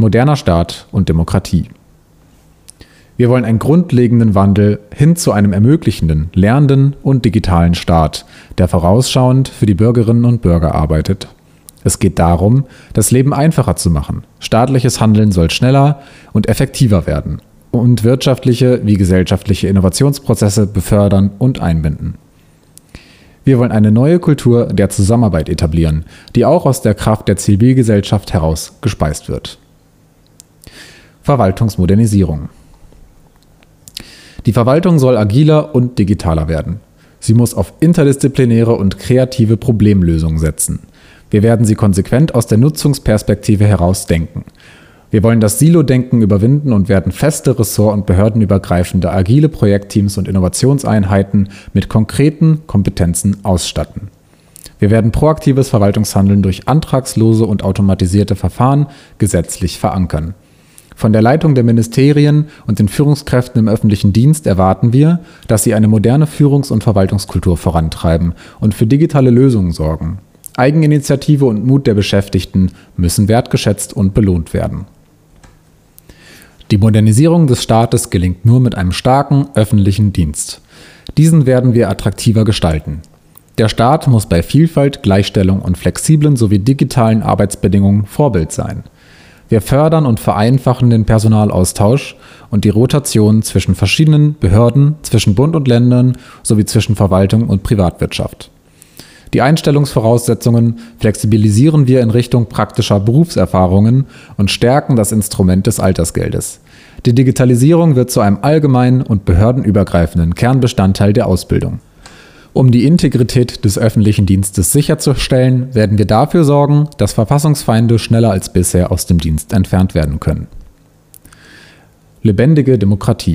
moderner Staat und Demokratie. Wir wollen einen grundlegenden Wandel hin zu einem ermöglichenden, lernenden und digitalen Staat, der vorausschauend für die Bürgerinnen und Bürger arbeitet. Es geht darum, das Leben einfacher zu machen. Staatliches Handeln soll schneller und effektiver werden und wirtschaftliche wie gesellschaftliche Innovationsprozesse befördern und einbinden. Wir wollen eine neue Kultur der Zusammenarbeit etablieren, die auch aus der Kraft der Zivilgesellschaft heraus gespeist wird. Verwaltungsmodernisierung. Die Verwaltung soll agiler und digitaler werden. Sie muss auf interdisziplinäre und kreative Problemlösungen setzen. Wir werden sie konsequent aus der Nutzungsperspektive heraus denken. Wir wollen das Silo-Denken überwinden und werden feste ressort- und behördenübergreifende agile Projektteams und Innovationseinheiten mit konkreten Kompetenzen ausstatten. Wir werden proaktives Verwaltungshandeln durch antragslose und automatisierte Verfahren gesetzlich verankern. Von der Leitung der Ministerien und den Führungskräften im öffentlichen Dienst erwarten wir, dass sie eine moderne Führungs- und Verwaltungskultur vorantreiben und für digitale Lösungen sorgen. Eigeninitiative und Mut der Beschäftigten müssen wertgeschätzt und belohnt werden. Die Modernisierung des Staates gelingt nur mit einem starken öffentlichen Dienst. Diesen werden wir attraktiver gestalten. Der Staat muss bei Vielfalt, Gleichstellung und flexiblen sowie digitalen Arbeitsbedingungen Vorbild sein. Wir fördern und vereinfachen den Personalaustausch und die Rotation zwischen verschiedenen Behörden, zwischen Bund und Ländern sowie zwischen Verwaltung und Privatwirtschaft. Die Einstellungsvoraussetzungen flexibilisieren wir in Richtung praktischer Berufserfahrungen und stärken das Instrument des Altersgeldes. Die Digitalisierung wird zu einem allgemeinen und behördenübergreifenden Kernbestandteil der Ausbildung. Um die Integrität des öffentlichen Dienstes sicherzustellen, werden wir dafür sorgen, dass Verfassungsfeinde schneller als bisher aus dem Dienst entfernt werden können. Lebendige Demokratie.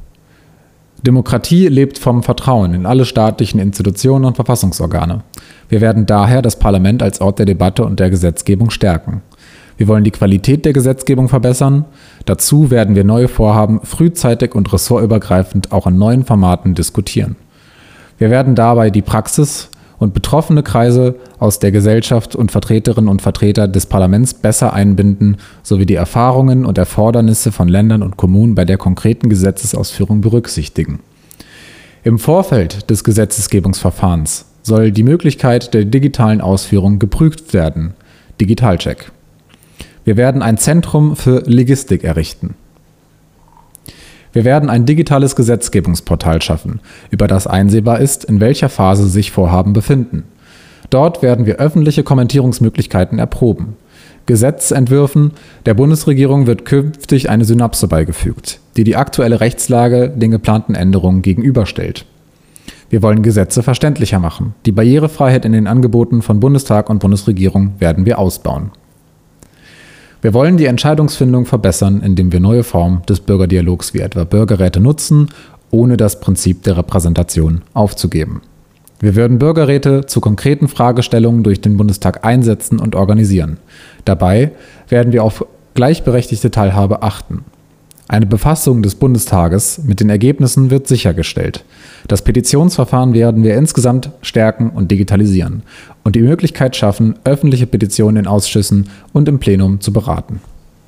Demokratie lebt vom Vertrauen in alle staatlichen Institutionen und Verfassungsorgane. Wir werden daher das Parlament als Ort der Debatte und der Gesetzgebung stärken. Wir wollen die Qualität der Gesetzgebung verbessern. Dazu werden wir neue Vorhaben frühzeitig und ressortübergreifend auch in neuen Formaten diskutieren. Wir werden dabei die Praxis und betroffene Kreise aus der Gesellschaft und Vertreterinnen und Vertreter des Parlaments besser einbinden, sowie die Erfahrungen und Erfordernisse von Ländern und Kommunen bei der konkreten Gesetzesausführung berücksichtigen. Im Vorfeld des Gesetzgebungsverfahrens soll die Möglichkeit der digitalen Ausführung geprüft werden. Digitalcheck. Wir werden ein Zentrum für Logistik errichten. Wir werden ein digitales Gesetzgebungsportal schaffen, über das einsehbar ist, in welcher Phase sich Vorhaben befinden. Dort werden wir öffentliche Kommentierungsmöglichkeiten erproben. Gesetzentwürfen der Bundesregierung wird künftig eine Synapse beigefügt, die die aktuelle Rechtslage den geplanten Änderungen gegenüberstellt. Wir wollen Gesetze verständlicher machen. Die Barrierefreiheit in den Angeboten von Bundestag und Bundesregierung werden wir ausbauen. Wir wollen die Entscheidungsfindung verbessern, indem wir neue Formen des Bürgerdialogs wie etwa Bürgerräte nutzen, ohne das Prinzip der Repräsentation aufzugeben. Wir würden Bürgerräte zu konkreten Fragestellungen durch den Bundestag einsetzen und organisieren. Dabei werden wir auf gleichberechtigte Teilhabe achten. Eine Befassung des Bundestages mit den Ergebnissen wird sichergestellt. Das Petitionsverfahren werden wir insgesamt stärken und digitalisieren und die Möglichkeit schaffen, öffentliche Petitionen in Ausschüssen und im Plenum zu beraten.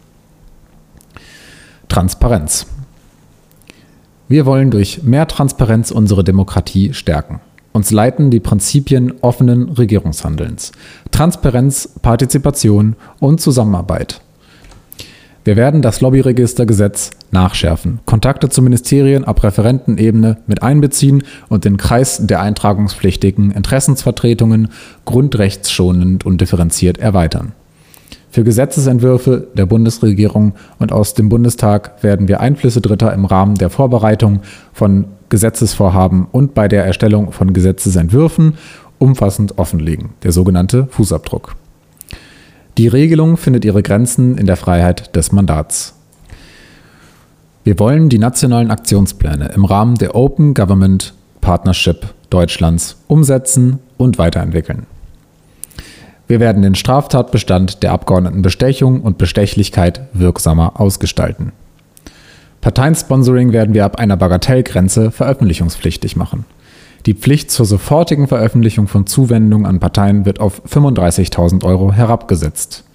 Transparenz. Wir wollen durch mehr Transparenz unsere Demokratie stärken. Uns leiten die Prinzipien offenen Regierungshandelns, Transparenz, Partizipation und Zusammenarbeit. Wir werden das Lobbyregistergesetz nachschärfen, Kontakte zu Ministerien ab Referentenebene mit einbeziehen und den Kreis der eintragungspflichtigen Interessensvertretungen grundrechtsschonend und differenziert erweitern. Für Gesetzesentwürfe der Bundesregierung und aus dem Bundestag werden wir Einflüsse Dritter im Rahmen der Vorbereitung von Gesetzesvorhaben und bei der Erstellung von Gesetzesentwürfen umfassend offenlegen, der sogenannte Fußabdruck. Die Regelung findet ihre Grenzen in der Freiheit des Mandats. Wir wollen die nationalen Aktionspläne im Rahmen der Open Government Partnership Deutschlands umsetzen und weiterentwickeln. Wir werden den Straftatbestand der Abgeordnetenbestechung und Bestechlichkeit wirksamer ausgestalten. Parteiensponsoring werden wir ab einer Bagatellgrenze veröffentlichungspflichtig machen. Die Pflicht zur sofortigen Veröffentlichung von Zuwendungen an Parteien wird auf 35.000 € herabgesetzt.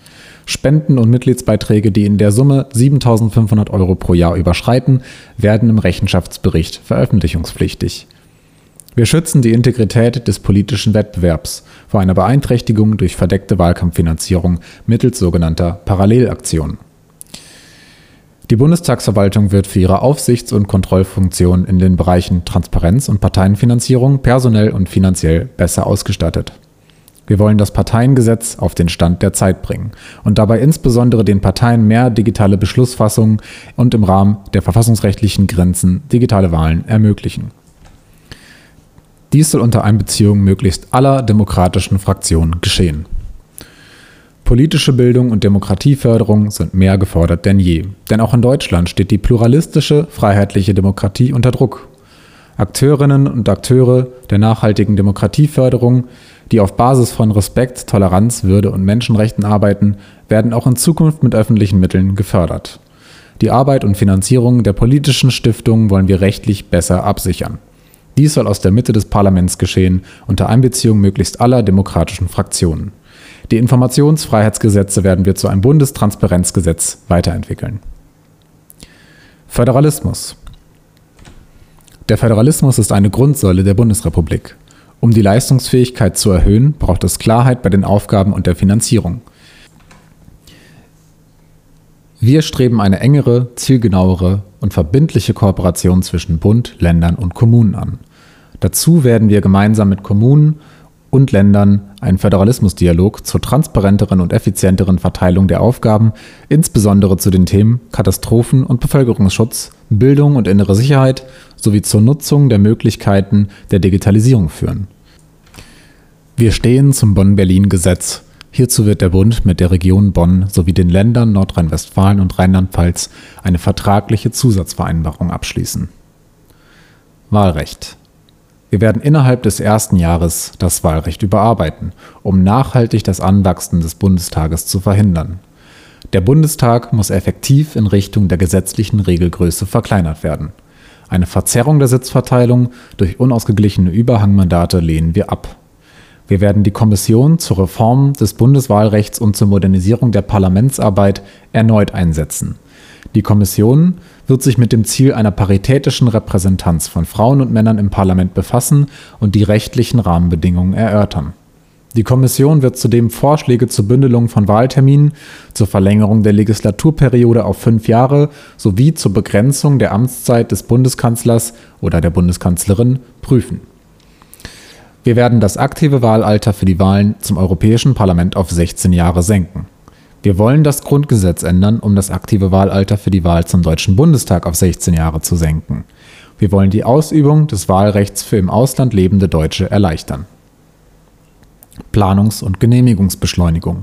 Spenden und Mitgliedsbeiträge, die in der Summe 7.500 € pro Jahr überschreiten, werden im Rechenschaftsbericht veröffentlichungspflichtig. Wir schützen die Integrität des politischen Wettbewerbs vor einer Beeinträchtigung durch verdeckte Wahlkampffinanzierung mittels sogenannter Parallelaktionen. Die Bundestagsverwaltung wird für ihre Aufsichts- und Kontrollfunktion in den Bereichen Transparenz und Parteienfinanzierung personell und finanziell besser ausgestattet. Wir wollen das Parteiengesetz auf den Stand der Zeit bringen und dabei insbesondere den Parteien mehr digitale Beschlussfassung und im Rahmen der verfassungsrechtlichen Grenzen digitale Wahlen ermöglichen. Dies soll unter Einbeziehung möglichst aller demokratischen Fraktionen geschehen. Politische Bildung und Demokratieförderung sind mehr gefordert denn je, denn auch in Deutschland steht die pluralistische, freiheitliche Demokratie unter Druck. Akteurinnen und Akteure der nachhaltigen Demokratieförderung, die auf Basis von Respekt, Toleranz, Würde und Menschenrechten arbeiten, werden auch in Zukunft mit öffentlichen Mitteln gefördert. Die Arbeit und Finanzierung der politischen Stiftungen wollen wir rechtlich besser absichern. Dies soll aus der Mitte des Parlaments geschehen, unter Einbeziehung möglichst aller demokratischen Fraktionen. Die Informationsfreiheitsgesetze werden wir zu einem Bundestransparenzgesetz weiterentwickeln. Föderalismus. Der Föderalismus ist eine Grundsäule der Bundesrepublik. Um die Leistungsfähigkeit zu erhöhen, braucht es Klarheit bei den Aufgaben und der Finanzierung. Wir streben eine engere, zielgenauere und verbindliche Kooperation zwischen Bund, Ländern und Kommunen an. Dazu werden wir gemeinsam mit Kommunen und Ländern einen Föderalismusdialog zur transparenteren und effizienteren Verteilung der Aufgaben, insbesondere zu den Themen Katastrophen- und Bevölkerungsschutz, Bildung und innere Sicherheit sowie zur Nutzung der Möglichkeiten der Digitalisierung führen. Wir stehen zum Bonn-Berlin-Gesetz. Hierzu wird der Bund mit der Region Bonn sowie den Ländern Nordrhein-Westfalen und Rheinland-Pfalz eine vertragliche Zusatzvereinbarung abschließen. Wahlrecht. Wir werden innerhalb des ersten Jahres das Wahlrecht überarbeiten, um nachhaltig das Anwachsen des Bundestages zu verhindern. Der Bundestag muss effektiv in Richtung der gesetzlichen Regelgröße verkleinert werden. Eine Verzerrung der Sitzverteilung durch unausgeglichene Überhangmandate lehnen wir ab. Wir werden die Kommission zur Reform des Bundeswahlrechts und zur Modernisierung der Parlamentsarbeit erneut einsetzen. Die Kommission wird sich mit dem Ziel einer paritätischen Repräsentanz von Frauen und Männern im Parlament befassen und die rechtlichen Rahmenbedingungen erörtern. Die Kommission wird zudem Vorschläge zur Bündelung von Wahlterminen, zur Verlängerung der Legislaturperiode auf 5 Jahre sowie zur Begrenzung der Amtszeit des Bundeskanzlers oder der Bundeskanzlerin prüfen. Wir werden das aktive Wahlalter für die Wahlen zum Europäischen Parlament auf 16 Jahre senken. Wir wollen das Grundgesetz ändern, um das aktive Wahlalter für die Wahl zum Deutschen Bundestag auf 16 Jahre zu senken. Wir wollen die Ausübung des Wahlrechts für im Ausland lebende Deutsche erleichtern. Planungs- und Genehmigungsbeschleunigung.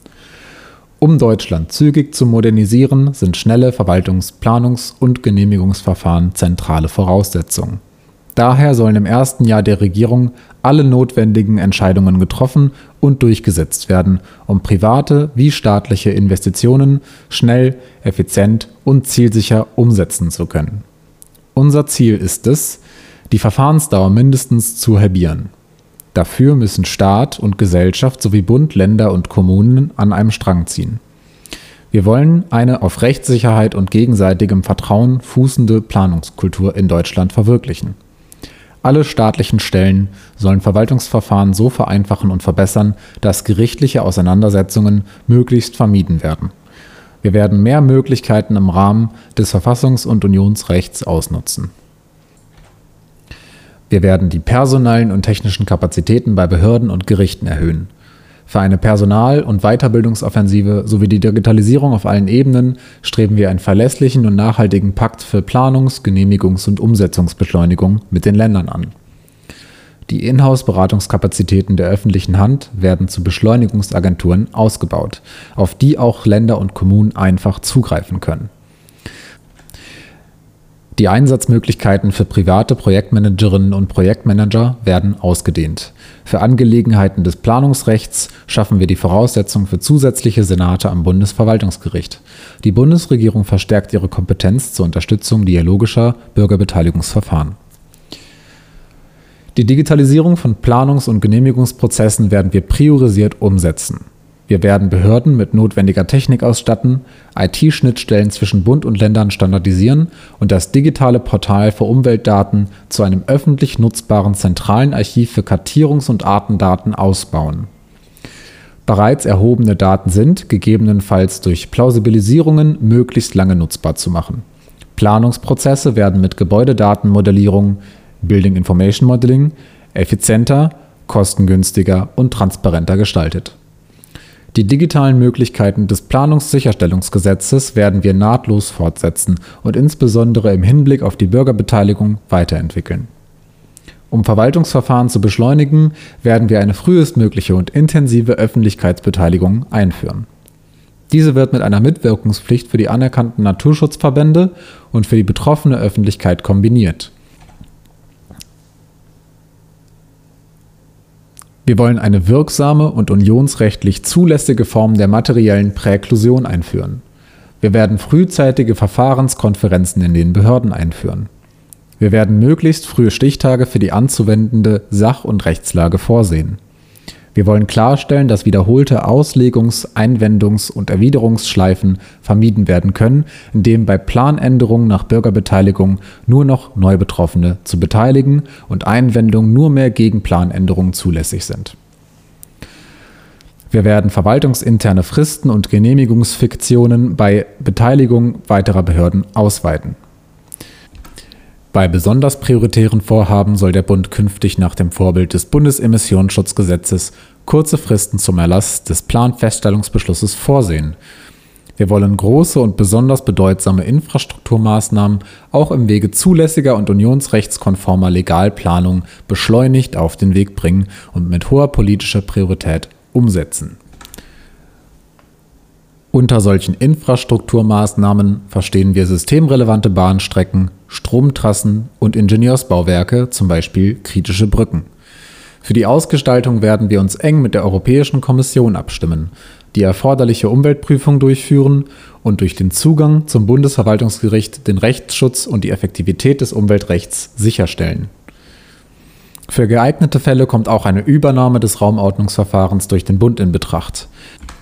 Um Deutschland zügig zu modernisieren, sind schnelle Verwaltungs-, und Genehmigungsverfahren zentrale Voraussetzungen. Daher sollen im ersten Jahr der Regierung alle notwendigen Entscheidungen getroffen und durchgesetzt werden, um private wie staatliche Investitionen schnell, effizient und zielsicher umsetzen zu können. Unser Ziel ist es, die Verfahrensdauer mindestens zu halbieren. Dafür müssen Staat und Gesellschaft sowie Bund, Länder und Kommunen an einem Strang ziehen. Wir wollen eine auf Rechtssicherheit und gegenseitigem Vertrauen fußende Planungskultur in Deutschland verwirklichen. Alle staatlichen Stellen sollen Verwaltungsverfahren so vereinfachen und verbessern, dass gerichtliche Auseinandersetzungen möglichst vermieden werden. Wir werden mehr Möglichkeiten im Rahmen des Verfassungs- und Unionsrechts ausnutzen. Wir werden die personellen und technischen Kapazitäten bei Behörden und Gerichten erhöhen. Für eine Personal- und Weiterbildungsoffensive sowie die Digitalisierung auf allen Ebenen streben wir einen verlässlichen und nachhaltigen Pakt für Planungs-, Genehmigungs- und Umsetzungsbeschleunigung mit den Ländern an. Die Inhouse-Beratungskapazitäten der öffentlichen Hand werden zu Beschleunigungsagenturen ausgebaut, auf die auch Länder und Kommunen einfach zugreifen können. Die Einsatzmöglichkeiten für private Projektmanagerinnen und Projektmanager werden ausgedehnt. Für Angelegenheiten des Planungsrechts schaffen wir die Voraussetzung für zusätzliche Senate am Bundesverwaltungsgericht. Die Bundesregierung verstärkt ihre Kompetenz zur Unterstützung dialogischer Bürgerbeteiligungsverfahren. Die Digitalisierung von Planungs- und Genehmigungsprozessen werden wir priorisiert umsetzen. Wir werden Behörden mit notwendiger Technik ausstatten, IT-Schnittstellen zwischen Bund und Ländern standardisieren und das digitale Portal für Umweltdaten zu einem öffentlich nutzbaren zentralen Archiv für Kartierungs- und Artendaten ausbauen. Bereits erhobene Daten sind, gegebenenfalls durch Plausibilisierungen, möglichst lange nutzbar zu machen. Planungsprozesse werden mit Gebäudedatenmodellierung, Building Information Modeling, effizienter, kostengünstiger und transparenter gestaltet. Die digitalen Möglichkeiten des Planungssicherstellungsgesetzes werden wir nahtlos fortsetzen und insbesondere im Hinblick auf die Bürgerbeteiligung weiterentwickeln. Um Verwaltungsverfahren zu beschleunigen, werden wir eine frühestmögliche und intensive Öffentlichkeitsbeteiligung einführen. Diese wird mit einer Mitwirkungspflicht für die anerkannten Naturschutzverbände und für die betroffene Öffentlichkeit kombiniert. Wir wollen eine wirksame und unionsrechtlich zulässige Form der materiellen Präklusion einführen. Wir werden frühzeitige Verfahrenskonferenzen in den Behörden einführen. Wir werden möglichst frühe Stichtage für die anzuwendende Sach- und Rechtslage vorsehen. Wir wollen klarstellen, dass wiederholte Auslegungs-, Einwendungs- und Erwiderungsschleifen vermieden werden können, indem bei Planänderungen nach Bürgerbeteiligung nur noch Neubetroffene zu beteiligen und Einwendungen nur mehr gegen Planänderungen zulässig sind. Wir werden verwaltungsinterne Fristen und Genehmigungsfiktionen bei Beteiligung weiterer Behörden ausweiten. Bei besonders prioritären Vorhaben soll der Bund künftig nach dem Vorbild des Bundesemissionsschutzgesetzes kurze Fristen zum Erlass des Planfeststellungsbeschlusses vorsehen. Wir wollen große und besonders bedeutsame Infrastrukturmaßnahmen auch im Wege zulässiger und unionsrechtskonformer Legalplanung beschleunigt auf den Weg bringen und mit hoher politischer Priorität umsetzen. Unter solchen Infrastrukturmaßnahmen verstehen wir systemrelevante Bahnstrecken, Stromtrassen und Ingenieursbauwerke, zum Beispiel kritische Brücken. Für die Ausgestaltung werden wir uns eng mit der Europäischen Kommission abstimmen, die erforderliche Umweltprüfung durchführen und durch den Zugang zum Bundesverwaltungsgericht den Rechtsschutz und die Effektivität des Umweltrechts sicherstellen. Für geeignete Fälle kommt auch eine Übernahme des Raumordnungsverfahrens durch den Bund in Betracht.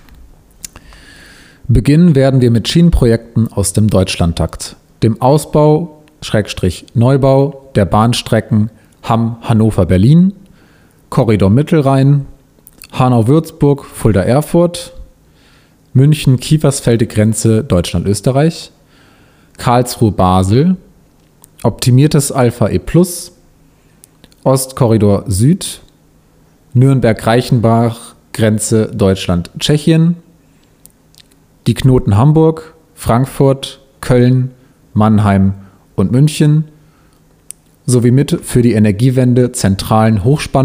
Beginnen werden wir mit Schienenprojekten aus dem Deutschlandtakt, dem Ausbau/Neubau der Bahnstrecken Hamm-Hannover-Berlin, Korridor Mittelrhein, Hanau-Würzburg, Fulda-Erfurt, München-Kiefersfelde-Grenze Deutschland-Österreich, Karlsruhe-Basel, optimiertes Alpha-E+, Ostkorridor Süd, Nürnberg-Reichenbach, Grenze Deutschland-Tschechien, die Knoten Hamburg, Frankfurt, Köln, Mannheim und München sowie mit für die Energiewende zentralen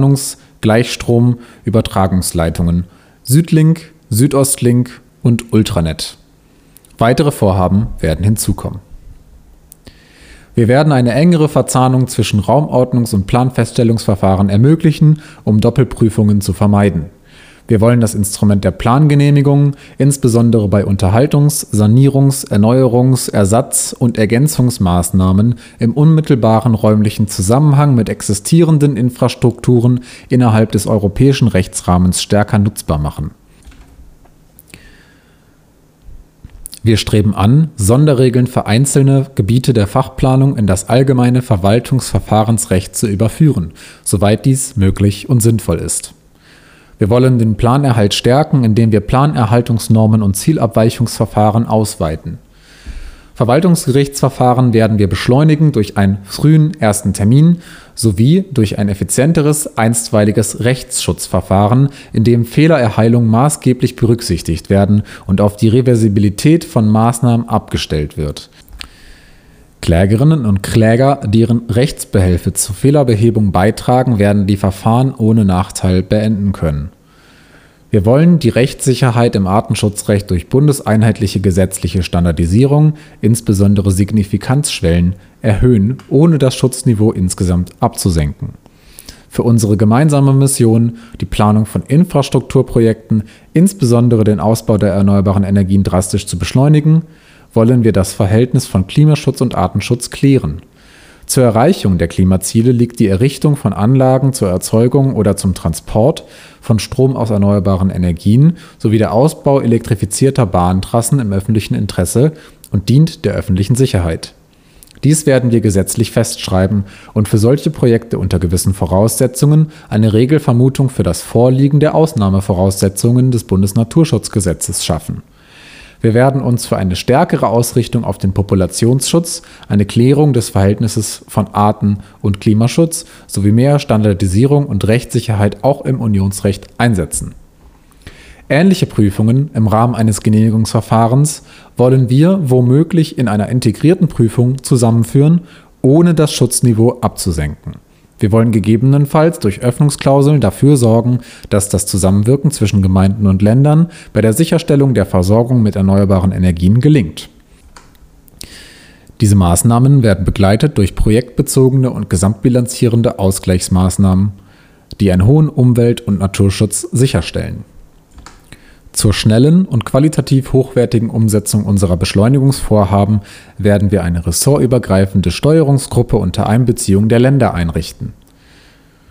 Hochspannungs-Gleichstrom-Übertragungsleitungen Südlink, Südostlink und Ultranet. Weitere Vorhaben werden hinzukommen. Wir werden eine engere Verzahnung zwischen Raumordnungs- und Planfeststellungsverfahren ermöglichen, um Doppelprüfungen zu vermeiden. Wir wollen das Instrument der Plangenehmigung insbesondere bei Unterhaltungs-, Sanierungs-, Erneuerungs-, Ersatz- und Ergänzungsmaßnahmen im unmittelbaren räumlichen Zusammenhang mit existierenden Infrastrukturen innerhalb des europäischen Rechtsrahmens stärker nutzbar machen. Wir streben an, Sonderregeln für einzelne Gebiete der Fachplanung in das allgemeine Verwaltungsverfahrensrecht zu überführen, soweit dies möglich und sinnvoll ist. Wir wollen den Planerhalt stärken, indem wir Planerhaltungsnormen und Zielabweichungsverfahren ausweiten. Verwaltungsgerichtsverfahren werden wir beschleunigen durch einen frühen ersten Termin sowie durch ein effizienteres, einstweiliges Rechtsschutzverfahren, in dem Fehlererheilung maßgeblich berücksichtigt werden und auf die Reversibilität von Maßnahmen abgestellt wird. Klägerinnen und Kläger, deren Rechtsbehelfe zur Fehlerbehebung beitragen, werden die Verfahren ohne Nachteil beenden können. Wir wollen die Rechtssicherheit im Artenschutzrecht durch bundeseinheitliche gesetzliche Standardisierung, insbesondere Signifikanzschwellen, erhöhen, ohne das Schutzniveau insgesamt abzusenken. Für unsere gemeinsame Mission, die Planung von Infrastrukturprojekten, insbesondere den Ausbau der erneuerbaren Energien drastisch zu beschleunigen, wollen wir das Verhältnis von Klimaschutz und Artenschutz klären. Zur Erreichung der Klimaziele liegt die Errichtung von Anlagen zur Erzeugung oder zum Transport von Strom aus erneuerbaren Energien sowie der Ausbau elektrifizierter Bahntrassen im öffentlichen Interesse und dient der öffentlichen Sicherheit. Dies werden wir gesetzlich festschreiben und für solche Projekte unter gewissen Voraussetzungen eine Regelvermutung für das Vorliegen der Ausnahmevoraussetzungen des Bundesnaturschutzgesetzes schaffen. Wir werden uns für eine stärkere Ausrichtung auf den Populationsschutz, eine Klärung des Verhältnisses von Arten- und Klimaschutz sowie mehr Standardisierung und Rechtssicherheit auch im Unionsrecht einsetzen. Ähnliche Prüfungen im Rahmen eines Genehmigungsverfahrens wollen wir womöglich in einer integrierten Prüfung zusammenführen, ohne das Schutzniveau abzusenken. Wir wollen gegebenenfalls durch Öffnungsklauseln dafür sorgen, dass das Zusammenwirken zwischen Gemeinden und Ländern bei der Sicherstellung der Versorgung mit erneuerbaren Energien gelingt. Diese Maßnahmen werden begleitet durch projektbezogene und gesamtbilanzierende Ausgleichsmaßnahmen, die einen hohen Umwelt- und Naturschutz sicherstellen. Zur schnellen und qualitativ hochwertigen Umsetzung unserer Beschleunigungsvorhaben werden wir eine ressortübergreifende Steuerungsgruppe unter Einbeziehung der Länder einrichten.